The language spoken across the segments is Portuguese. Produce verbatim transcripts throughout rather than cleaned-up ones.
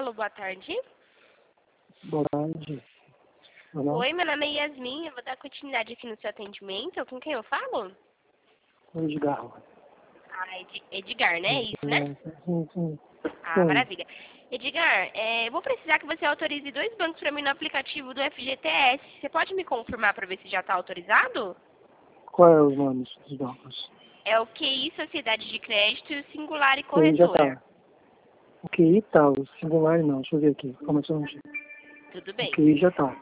Alô, boa tarde. Boa tarde. Olá. Oi, meu nome é Yasmin, eu vou dar continuidade aqui no seu atendimento. Com quem eu falo? Edgar. Ah, Ed- Edgar, né? É isso, né? Sim, sim. Ah, Sim. maravilha. Edgar, é, eu vou precisar que você autorize dois bancos para mim no aplicativo do F G T S. Você pode me confirmar para ver se já está autorizado? Qual é os nomes dos bancos? É o Q I Sociedade de Crédito e o Singular e O Q I já Corretora. tá. O Q I tá, o singular não. Deixa eu ver aqui. Calma só um minutinho. Tudo O bem. Q I já tá.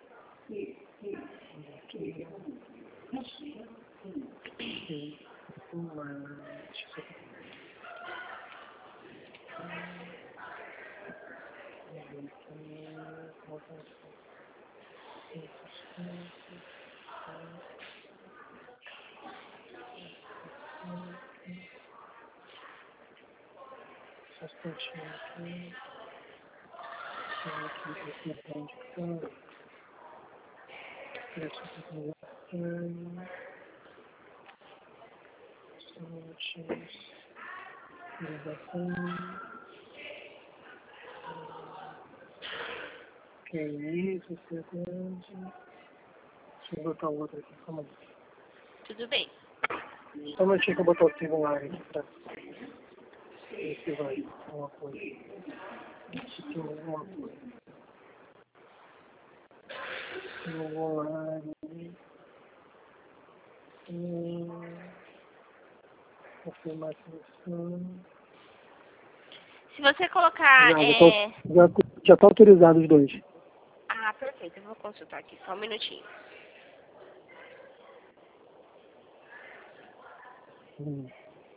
Só um instantinho aqui. Deixa eu ver aqui o que está indicando. Só um minutinho. Q I, sociedade. Deixa eu botar o outro aqui, calma aí. Tudo bem. Só um minutinho que eu botar o singular aqui pra ver se vai alguma coisa. Se tem alguma coisa. Singular. Hum, confirmar a seleção. Se você colocar... Já, já, É... tá, já, já tá autorizado os dois. Ah, perfeito. Eu vou consultar aqui. Só um minutinho. Hum.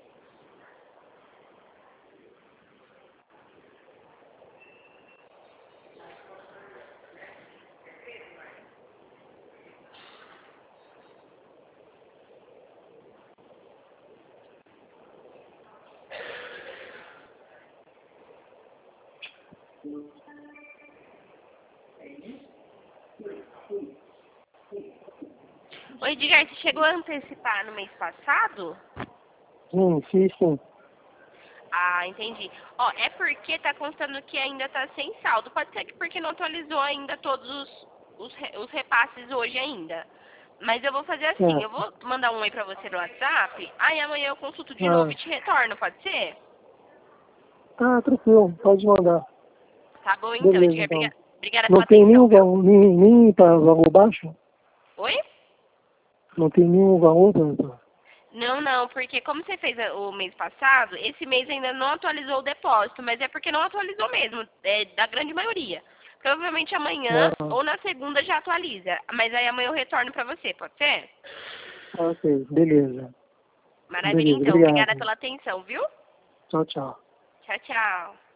Ô, Edgar, você chegou a antecipar no mês passado? Sim, sim, sim. Ah, entendi. Ó, é porque tá constando que ainda tá sem saldo. Pode ser que porque não atualizou ainda todos os, os, re- os repasses hoje ainda. Mas eu vou fazer assim, eu Certo. vou mandar um oi pra você no WhatsApp, aí amanhã eu consulto de novo Ah, e te retorno, pode ser? tá, tranquilo, pode mandar. Tá bom então, Beleza, Edgar. então. Obriga- Obrigada Não pela tem atenção, nenhum viu? valor, nem, nem para valor baixo? Oi? Não tem nenhum valor para... Não, não, porque como você fez a- o mês passado, esse mês ainda não atualizou o depósito, mas é porque não atualizou mesmo, é, da grande maioria. Provavelmente amanhã Ah, ou na segunda já atualiza, mas aí amanhã eu retorno pra você, pode ser? ok, beleza. Maravilha Beleza, então, obrigada obrigado. pela atenção, viu? Tchau, tchau. Tchau, tchau.